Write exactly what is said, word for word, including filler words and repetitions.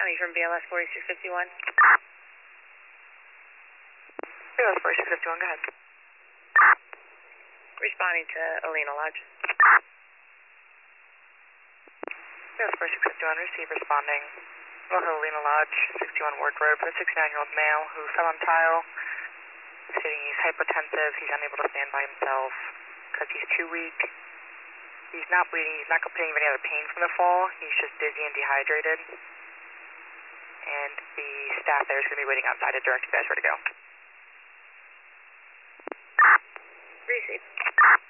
Tommy from B L S forty-six fifty-one. B L S forty-six fifty-one, go ahead. Responding to Alina Lodge. B L S forty-six fifty-one, receive responding. Welcome to Alina Lodge, sixty-one Ward Road, for a sixty-nine-year-old male who fell on tile, stating he's hypotensive, he's unable to stand by himself because he's too weak. He's not bleeding, he's not complaining of any other pain from the fall, he's just dizzy and dehydrated. And the staff there is going to be waiting outside to direct you guys where to go. Receive.